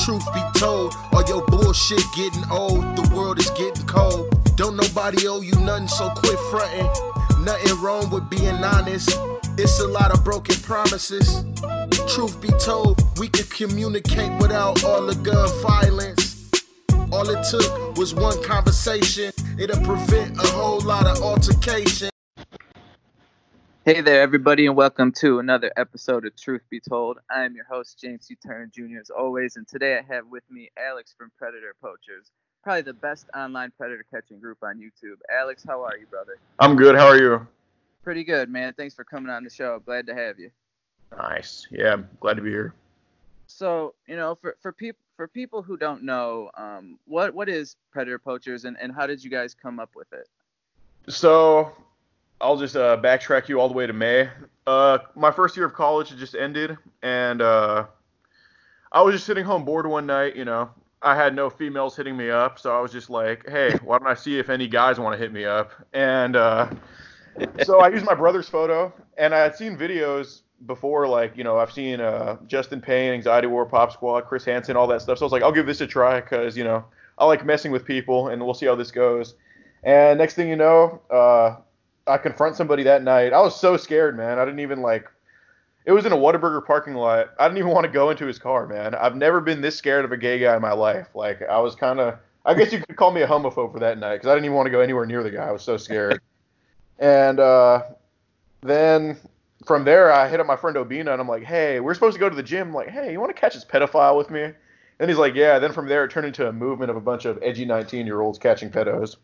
Truth be told, all your bullshit getting old. The world is getting cold. Don't nobody owe you nothing, so quit fronting. Nothing wrong with being honest. It's a lot of broken promises. Truth be told, we could communicate without all the gun violence. All it took was one conversation. It'll prevent a whole lot of altercation. Hey there, everybody, and welcome to another episode of Truth Be Told. I am your host, James C. Turner Jr., as always, and today I have with me Alex from Predator Poachers, probably the best online predator catching group on YouTube. Alex, how are you, brother? I'm good. How are you? Pretty good, man. Thanks for coming on the show. Glad to have you. Nice. Yeah, I'm glad to be here. So, for people who don't know, what is Predator Poachers, and how did you guys come up with it? So, I'll just backtrack you all the way to May. My first year of college had just ended, and I was just sitting home bored one night, I had no females hitting me up, so I was just like, hey, why don't I see if any guys want to hit me up? And so I used my brother's photo, and I had seen videos before, I've seen Justin Payne, Anxiety War, Pop Squad, Chris Hansen, all that stuff. So I was like, I'll give this a try because, I like messing with people, and we'll see how this goes. And next thing you know, I confront somebody that night. I was so scared, man. I didn't even it was in a Whataburger parking lot. I didn't even want to go into his car, man. I've never been this scared of a gay guy in my life. I was I guess you could call me a homophobe for that night because I didn't even want to go anywhere near the guy. I was so scared. And then from there, I hit up my friend Obina, and I'm like, hey, we're supposed to go to the gym. I'm like, hey, you want to catch this pedophile with me? And he's like, yeah. Then from there, it turned into a movement of a bunch of edgy 19-year-olds catching pedos.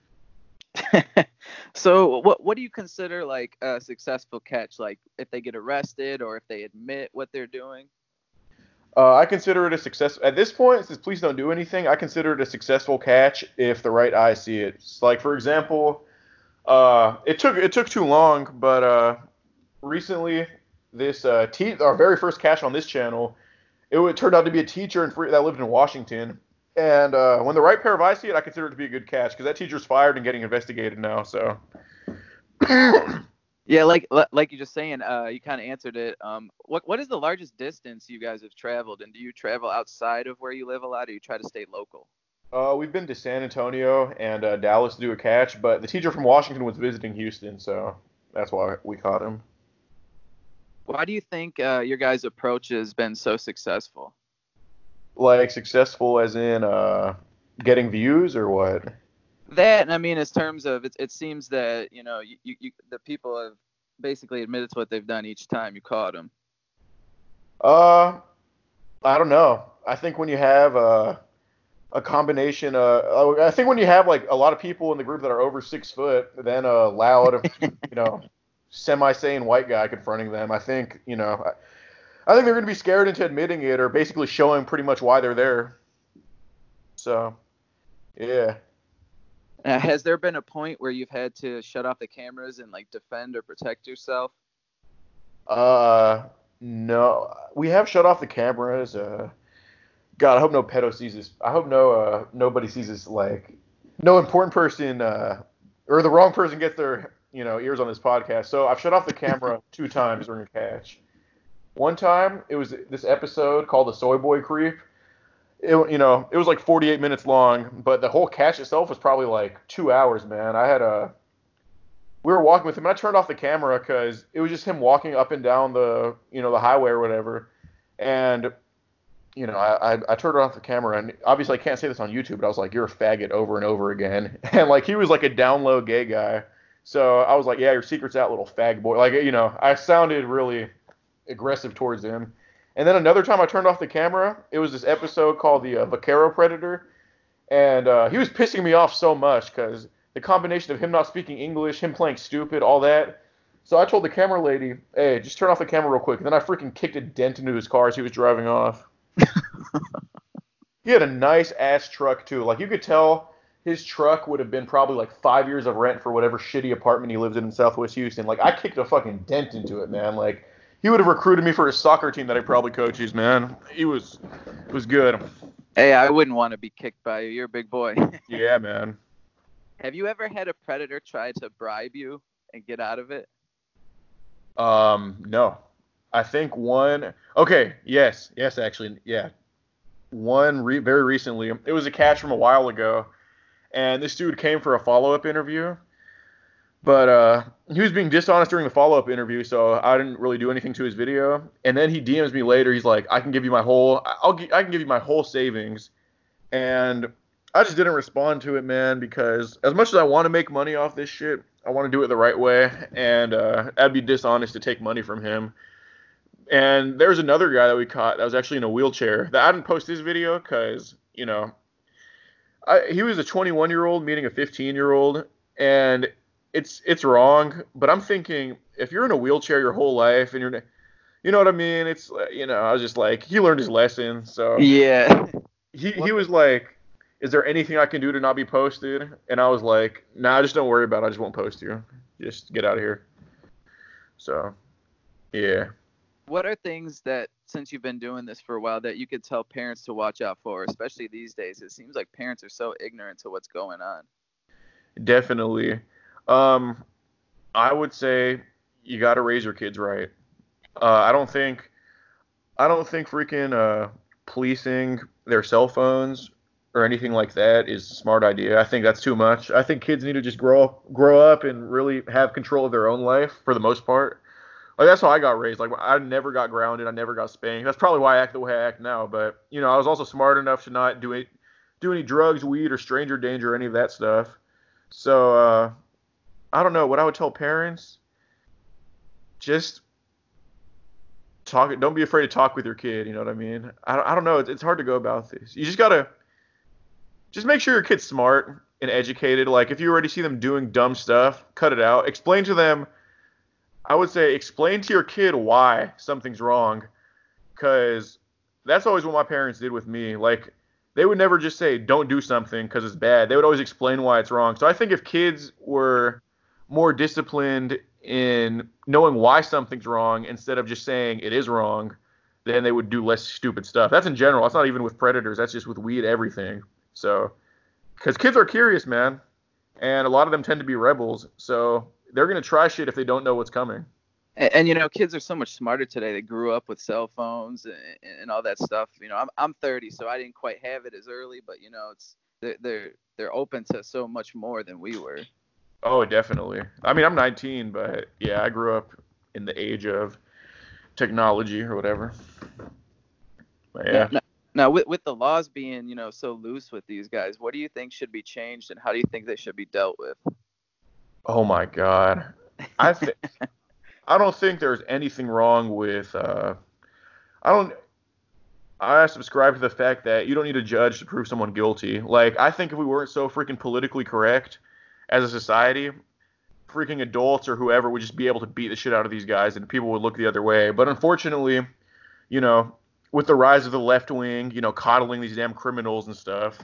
So what do you consider a successful catch? If they get arrested or if they admit what they're doing? I consider it a success. At this point, it says please don't do anything. I consider it a successful catch if the right eyes see it. For example, it took too long, but recently our very first catch on this channel, it turned out to be a teacher that lived in Washington. And when the right pair of eyes see it, I consider it to be a good catch because that teacher's fired and getting investigated now. So, yeah, like you're just saying, you kind of answered it. What is the largest distance you guys have traveled, and do you travel outside of where you live a lot, or you try to stay local? We've been to San Antonio and Dallas to do a catch, but the teacher from Washington was visiting Houston, so that's why we caught him. Why do you think your guys' approach has been so successful? Successful as in getting views or what? That, I mean, in terms of it seems that you the people have basically admitted to what they've done each time you caught them. I don't know. I think when you have a combination, I think when you have a lot of people in the group that are over 6 foot, then a loud, semi-sane white guy confronting them, I think I think they're going to be scared into admitting it or basically showing pretty much why they're there. So, yeah. Has there been a point where you've had to shut off the cameras and defend or protect yourself? No. We have shut off the cameras. God, I hope no pedo sees this. I hope nobody sees this. No important person or the wrong person gets their ears on this podcast. So I've shut off the camera 2 times during a catch. One time, it was this episode called The Soy Boy Creep. It was 48 minutes long, but the whole catch itself was probably 2 hours, man. We were walking with him, and I turned off the camera because it was just him walking up and down the highway or whatever. And, I turned off the camera, and obviously I can't say this on YouTube, but I was like, you're a faggot over and over again. And, he was a down low gay guy. So I was like, yeah, your secret's out, little fag boy. I sounded really aggressive towards him. And then another time I turned off the camera, it was this episode called the Vaquero Predator, and he was pissing me off so much because the combination of him not speaking English, him playing stupid, all that. So I told the camera lady, hey, just turn off the camera real quick. And then I freaking kicked a dent into his car as he was driving off. He had a nice ass truck too. You could tell his truck would have been probably 5 years of rent for whatever shitty apartment he lived in Southwest Houston. I kicked a fucking dent into it, man. He would have recruited me for his soccer team that he probably coaches, man. It was good. Hey, I wouldn't want to be kicked by you. You're a big boy. Yeah, man. Have you ever had a predator try to bribe you and get out of it? No. I think one. Okay. Yes, actually. Yeah. one very recently. It was a catch from a while ago, and this dude came for a follow-up interview, but he was being dishonest during the follow-up interview, so I didn't really do anything to his video. And then he DMs me later. He's like, I can give you my I can give you my whole savings, and I just didn't respond to it, man, because as much as I want to make money off this shit, I want to do it the right way, and I'd be dishonest to take money from him. And there's another guy that we caught that was actually in a wheelchair. That I didn't post his video because, he was a 21-year-old meeting a 15-year-old, and it's wrong. But I'm thinking, if you're in a wheelchair your whole life and you know what I mean? It's, I was just like, he learned his lesson. So Yeah. he was like, is there anything I can do to not be posted? And I was like, nah, just don't worry about it. I just won't post you. Just get out of here. So, yeah. What are things that, since you've been doing this for a while, that you could tell parents to watch out for, especially these days? It seems like parents are so ignorant to what's going on. Definitely. I would say you got to raise your kids right. I don't think freaking policing their cell phones or anything like that is a smart idea. I think that's too much. I think kids need to just grow up and really have control of their own life for the most part. Like, that's how I got raised. Like, I never got grounded. I never got spanked. That's probably why I act the way I act now. But, I was also smart enough to not do any drugs, weed, or stranger danger, or any of that stuff. So, I don't know. What I would tell parents, just talk. Don't be afraid to talk with your kid. You know what I mean? I don't know. It's hard to go about this. You just got to just make sure your kid's smart and educated. Like, if you already see them doing dumb stuff, cut it out. Explain to them. I would say explain to your kid why something's wrong, because that's always what my parents did with me. Like, they would never just say, don't do something because it's bad. They would always explain why it's wrong. So I think if kids were more disciplined in knowing why something's wrong instead of just saying it is wrong, then they would do less stupid stuff. That's in general. That's not even with predators. That's just with weed, everything. So, because kids are curious, man. And a lot of them tend to be rebels. So they're going to try shit if they don't know what's coming. And kids are so much smarter today. They grew up with cell phones and all that stuff. I'm 30, so I didn't quite have it as early, but it's they're open to so much more than we were. Oh, definitely. I mean, I'm 19, but yeah, I grew up in the age of technology or whatever. But yeah. Now with the laws being, so loose with these guys, what do you think should be changed, and how do you think they should be dealt with? Oh my God. I don't think there's anything wrong with I subscribe to the fact that you don't need a judge to prove someone guilty. Like, I think if we weren't so freaking politically correct as a society, freaking adults or whoever would just be able to beat the shit out of these guys and people would look the other way. But unfortunately, with the rise of the left wing, coddling these damn criminals and stuff,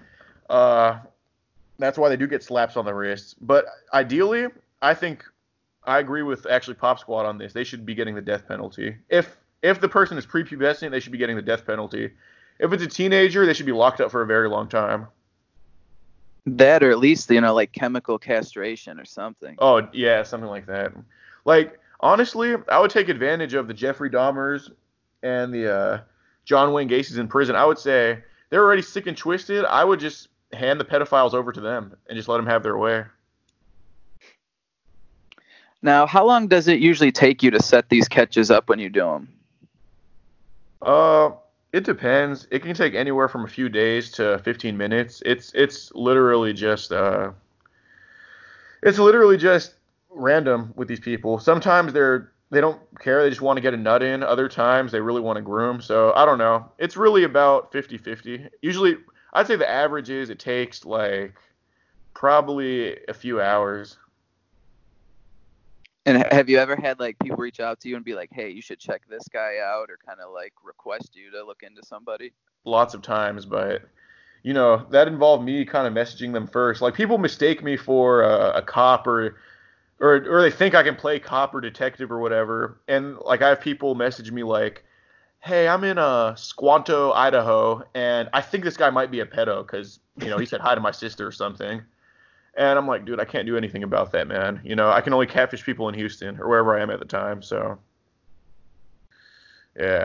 that's why they do get slaps on the wrists. But ideally, I think I agree with actually Pop Squad on this. They should be getting the death penalty. If the person is prepubescent, they should be getting the death penalty. If it's a teenager, they should be locked up for a very long time. That, or at least, like chemical castration or something. Oh, yeah, something like that. Like, honestly, I would take advantage of the Jeffrey Dahmers and the John Wayne Gacy's in prison. I would say they're already sick and twisted. I would just hand the pedophiles over to them and just let them have their way. Now, how long does it usually take you to set these catches up when you do them? It depends. It can take anywhere from a few days to 15 minutes. It's literally just random with these people. Sometimes they don't care. They just want to get a nut in. Other times they really want to groom. So I don't know. It's really about 50-50. Usually, I'd say the average is it takes like probably a few hours. And have you ever had like people reach out to you and be like, hey, you should check this guy out, or kind of like request you to look into somebody? Lots of times, but that involved me kind of messaging them first. Like, people mistake me for a cop or they think I can play cop or detective or whatever. And like, I have people message me like, hey, I'm in Squanto, Idaho, and I think this guy might be a pedo because, he said hi to my sister or something. And I'm like, dude, I can't do anything about that, man. I can only catfish people in Houston or wherever I am at the time. So, yeah.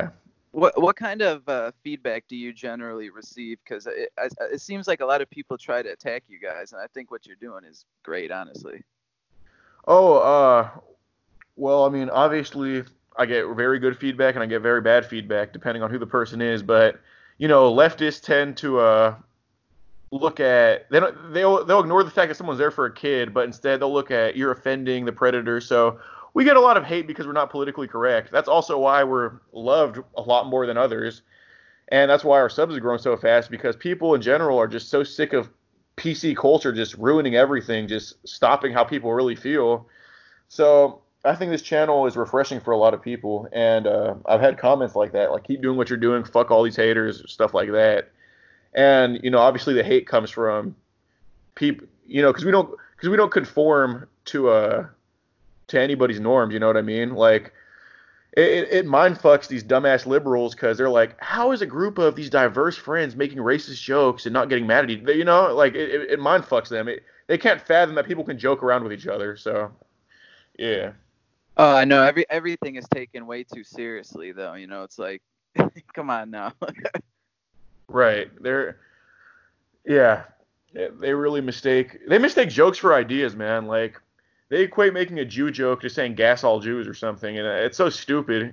What kind of feedback do you generally receive? Because it seems like a lot of people try to attack you guys, and I think what you're doing is great, honestly. Oh, well, I mean, obviously, I get very good feedback and I get very bad feedback depending on who the person is. But leftists tend to look at they'll ignore the fact that someone's there for a kid, but instead they'll look at you're offending the predator. So we get a lot of hate because we're not politically correct. That's also why we're loved a lot more than others, and that's why our subs have grown so fast because people in general are just so sick of PC culture just ruining everything, just stopping how people really feel. So I think this channel is refreshing for a lot of people, and I've had comments like that, like keep doing what you're doing, fuck all these haters, stuff like that. And obviously the hate comes from people, because we don't conform to anybody's norms. You know what I mean? Like it mind fucks these dumbass liberals because they're like, how is a group of these diverse friends making racist jokes and not getting mad at each? Like it mind fucks them. They can't fathom that people can joke around with each other. So yeah. Oh, I know everything is taken way too seriously, though. It's like, come on now. Right. Yeah. They really mistake jokes for ideas, man. Like they equate making a Jew joke to saying gas all Jews or something, and it's so stupid.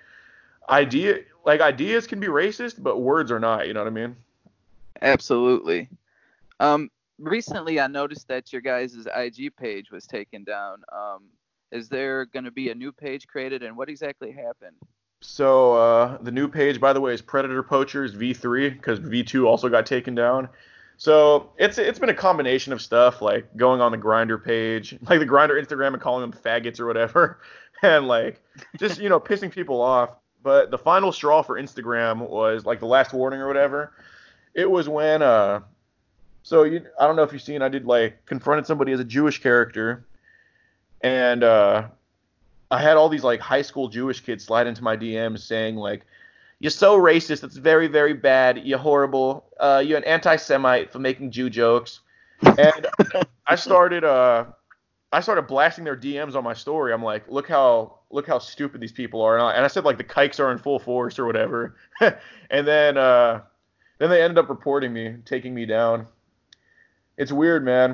Ideas can be racist, but words are not. You know what I mean? Absolutely. Recently I noticed that your guys' IG page was taken down. Is there going to be a new page created, and what exactly happened? So the new page, by the way, is Predator Poachers V3 because V2 also got taken down. So it's been a combination of stuff like going on the Grindr page, like the Grindr Instagram and calling them faggots or whatever, and like just pissing people off. But the final straw for Instagram was like the last warning or whatever. It was when I don't know if you've seen, I did like confronted somebody as a Jewish character, and I had all these like high school Jewish kids slide into my DMs saying like, "You're so racist. It's very, very bad. You're horrible. You're an anti-Semite for making Jew jokes." And I started blasting their DMs on my story. I'm like, look how stupid these people are. And I said like the kikes are in full force or whatever. And then they ended up reporting me, taking me down. It's weird, man.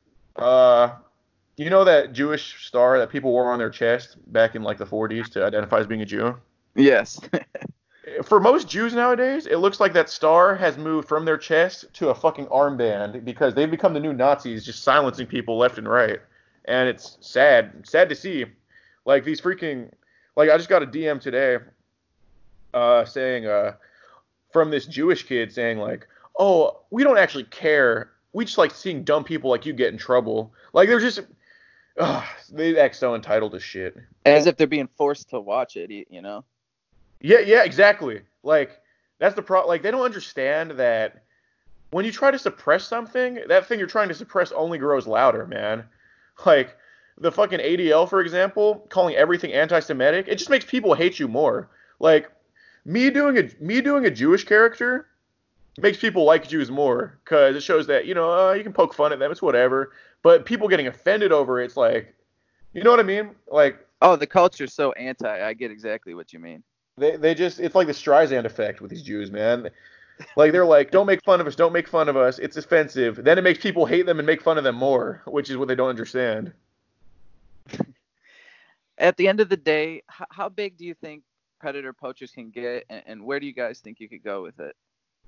You know that Jewish star that people wore on their chest back in like the 40s to identify as being a Jew? Yes. For most Jews nowadays, it looks like that star has moved from their chest to a fucking armband because they've become the new Nazis, just silencing people left and right. And it's sad to see. Like these freaking, like I just got a DM today, saying, from this Jewish kid saying like, "Oh, we don't actually care. We just like seeing dumb people like you get in trouble." Like they're just, they act so entitled to shit. As if they're being forced to watch it, you know? Yeah, exactly. Like that's the problem. Like they don't understand that when you try to suppress something, that thing you're trying to suppress only grows louder, man. Like the fucking ADL, for example, calling everything anti-Semitic, it just makes people hate you more. Like me doing a Jewish character makes people like Jews more because it shows that you can poke fun at them, it's whatever. But people getting offended over it's like, you know what I mean? Like, oh, the culture's so anti. I get exactly what you mean. They just, it's like the Streisand effect with these Jews, man. Like they're like, don't make fun of us, don't make fun of us. It's offensive. Then it makes people hate them and make fun of them more, which is what they don't understand. At the end of the day, how big do you think Predator Poachers can get, and where do you guys think you could go with it?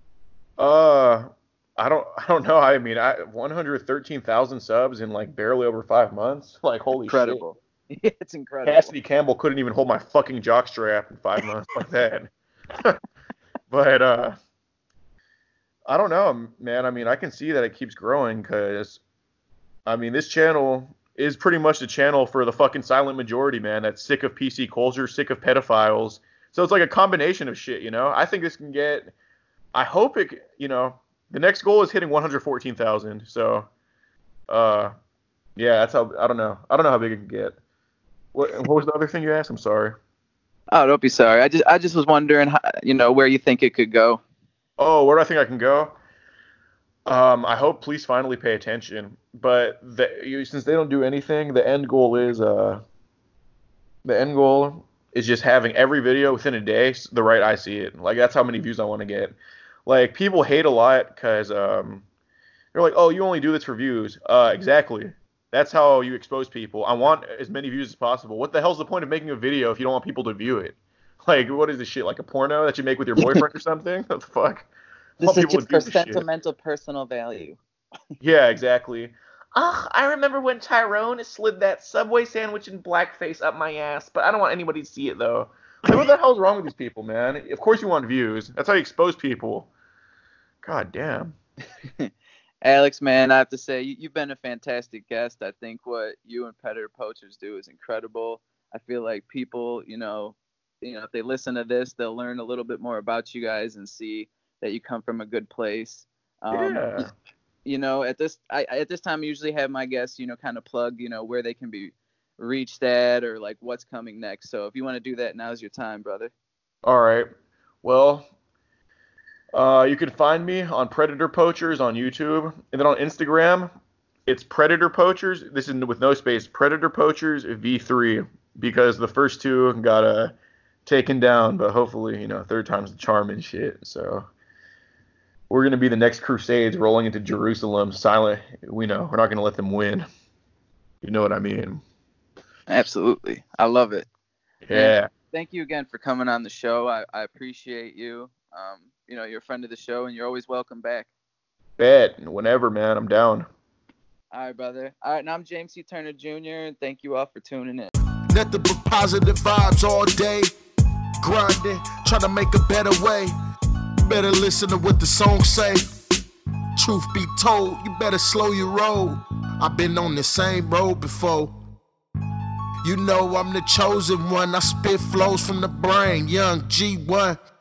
I don't know. I mean, 113,000 subs in like barely over 5 months. Like holy incredible. shit. Yeah, it's incredible. Cassidy Campbell couldn't even hold my fucking jockstrap in 5 months like that. But I don't know, man. I mean, I can see that it keeps growing because, I mean, this channel is pretty much the channel for the fucking silent majority, man. That's sick of PC culture, sick of pedophiles. So it's like a combination of shit, you know? I think this can get, I hope it, the next goal is hitting 114,000. So, yeah, that's how, I don't know how big it can get. What was the other thing you asked? I'm sorry. Oh, don't be sorry. I just was wondering, how, where you think it could go. Oh, where do I think I can go? I hope police finally pay attention. But since they don't do anything, the end goal is just having every video within a day the right I see it. Like that's how many views I want to get. Like people hate a lot because they're like, oh, you only do this for views. Exactly. That's how you expose people. I want as many views as possible. What the hell's the point of making a video if you don't want people to view it? Like, what is this shit? Like a porno that you make with your boyfriend or something? What the fuck? This is just for sentimental personal value. Yeah, exactly. I remember when Tyrone slid that Subway sandwich in blackface up my ass, but I don't want anybody to see it, though. Like, what the hell's wrong with these people, man? Of course you want views. That's how you expose people. God damn. Alex, man, I have to say, you've been a fantastic guest. I think what you and Predator Poachers do is incredible. I feel like people, if they listen to this, they'll learn a little bit more about you guys and see that you come from a good place. Yeah. At this time, I usually have my guests, kind of plug, where they can be reached at or like what's coming next. So if you want to do that, now's your time, brother. All right. Well, you can find me on Predator Poachers on YouTube, and then on Instagram, it's Predator Poachers. This is with no space. Predator Poachers V3, because the first two got taken down, but hopefully, third time's the charm and shit. So we're gonna be the next Crusades rolling into Jerusalem. Silent. We're not gonna let them win. You know what I mean? Absolutely. I love it. Yeah. And thank you again for coming on the show. I appreciate you. You're a friend of the show, and you're always welcome back. Bet. Whenever, man. I'm down. All right, brother. All right, now I'm James C. Turner Jr., and thank you all for tuning in. Nothing but positive vibes all day. Grinding, trying to make a better way. Better listen to what the songs say. Truth be told, you better slow your roll. I've been on the same road before. I'm the chosen one. I spit flows from the brain. Young G1.